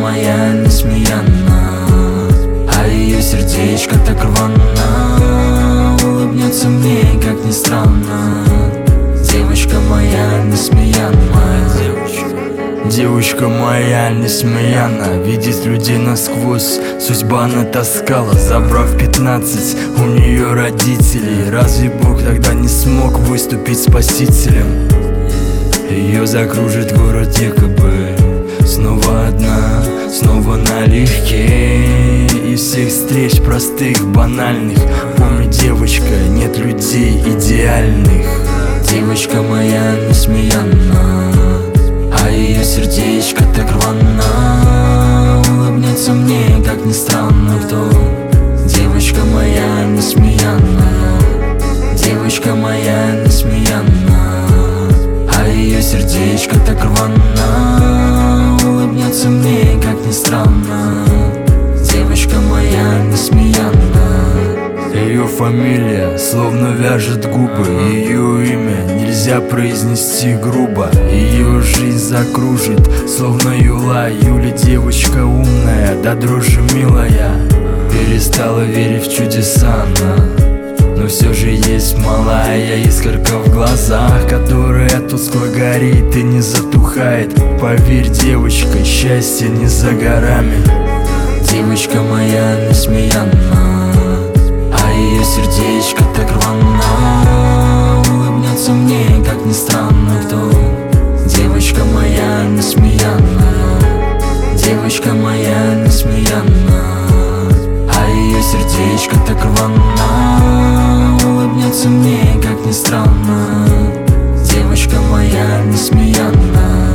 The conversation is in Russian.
моя несмеянна, а ее сердечко так рвано. Улыбнется мне, как ни странно, девочка моя несмеянная. Девочка моя несмеянна, видит людей насквозь. Судьба натаскала, забрав 15 у нее родителей. Разве Бог тогда не смог выступить спасителем? Ее закружит город якобы. Снова одна, снова налегке. Из всех встреч простых, банальных, помни, девочка, нет людей идеальных. Девочка моя несмеянна, а ее сердечко так рвано. Улыбнется мне, как ни странно, кто? Девочка моя несмеянная, девочка моя несмеянная, а ее сердечко так рвано. Улыбнется мне, как ни странно, девочка моя несмеянная. Ее фамилия словно вяжет губы, ее имя нельзя произнести грубо. Ее жизнь закружит, словно юла. Юля девочка умная, да дрожи милая. Перестала верить в чудеса она, но все же есть малая искорка в глазах, которая тускло горит и не затухает. Поверь, девочка, счастье не за горами. Девочка моя несмеянна, а ее сердечко так рвано. Улыбнется мне, как ни странно, кто? Девочка моя несмеянная, девочка моя несмеянная, а ее сердечко так рвано. Улыбнется мне, как ни странно, девочка моя несмеянная.